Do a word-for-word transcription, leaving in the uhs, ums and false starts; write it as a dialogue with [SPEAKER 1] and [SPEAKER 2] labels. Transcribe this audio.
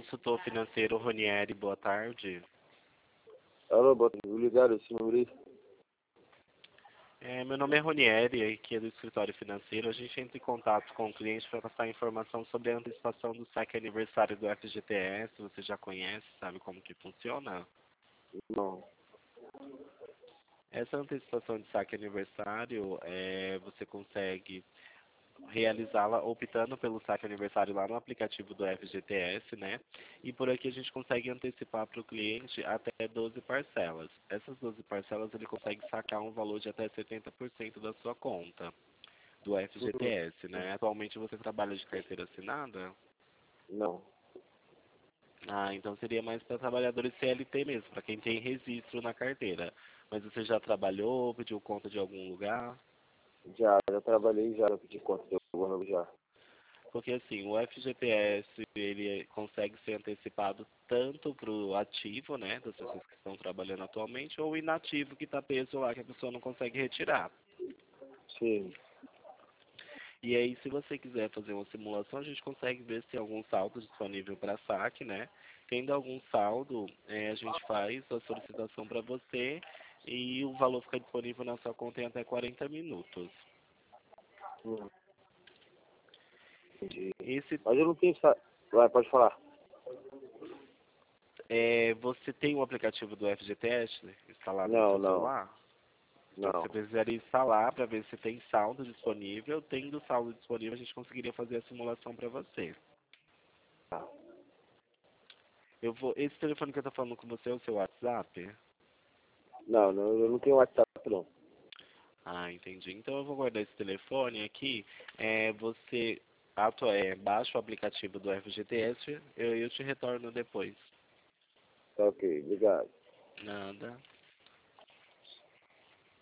[SPEAKER 1] consultor financeiro Ronieri, boa tarde.
[SPEAKER 2] Alô, boa tarde. Ligaram esse número aí?
[SPEAKER 1] É, meu nome é Ronieri, aqui é do escritório financeiro. A gente entra em contato com o cliente para passar informação sobre a antecipação do saque aniversário do F G T S. Você já conhece, sabe como que funciona?
[SPEAKER 2] Não.
[SPEAKER 1] Essa antecipação de saque aniversário, é, você consegue realizá-la optando pelo saque aniversário lá no aplicativo do F G T S, né? E por aqui a gente consegue antecipar para o cliente até doze parcelas. Essas doze parcelas ele consegue sacar um valor de até setenta por cento da sua conta do F G T S, né? Atualmente você trabalha de carteira assinada?
[SPEAKER 2] Não.
[SPEAKER 1] Ah, então seria mais para trabalhadores C L T mesmo, para quem tem registro na carteira. Mas você já trabalhou, pediu conta de algum lugar?
[SPEAKER 2] Já, já trabalhei já, eu pedi conta de algum já.
[SPEAKER 1] Porque assim, o F G T S ele consegue ser antecipado tanto para o ativo, né, das pessoas que estão trabalhando atualmente, ou o inativo que está preso lá, que a pessoa não consegue retirar.
[SPEAKER 2] Sim.
[SPEAKER 1] E aí, se você quiser fazer uma simulação, a gente consegue ver se tem algum saldo disponível para saque, né? Tendo algum saldo, eh, a gente faz a solicitação para você e o valor fica disponível na sua conta em até quarenta minutos.
[SPEAKER 2] Hum, entendi.
[SPEAKER 1] Esse,
[SPEAKER 2] Mas eu não tenho... Sa... Vai, pode falar.
[SPEAKER 1] eh, você tem o aplicativo do F G T S instalado no
[SPEAKER 2] Não,
[SPEAKER 1] seu
[SPEAKER 2] não.
[SPEAKER 1] celular? Então você
[SPEAKER 2] Não.
[SPEAKER 1] precisaria instalar para ver se tem saldo disponível. Tendo saldo disponível, a gente conseguiria fazer a simulação para você.
[SPEAKER 2] Tá.
[SPEAKER 1] Eu vou, esse telefone que eu estou falando com você é o seu WhatsApp?
[SPEAKER 2] Não, não, eu não tenho WhatsApp, não.
[SPEAKER 1] Ah, entendi. Então eu vou guardar esse telefone aqui. É, você ato, é, baixa o aplicativo do F G T S, eu, eu te retorno depois.
[SPEAKER 2] Tá ok, obrigado.
[SPEAKER 1] Nada.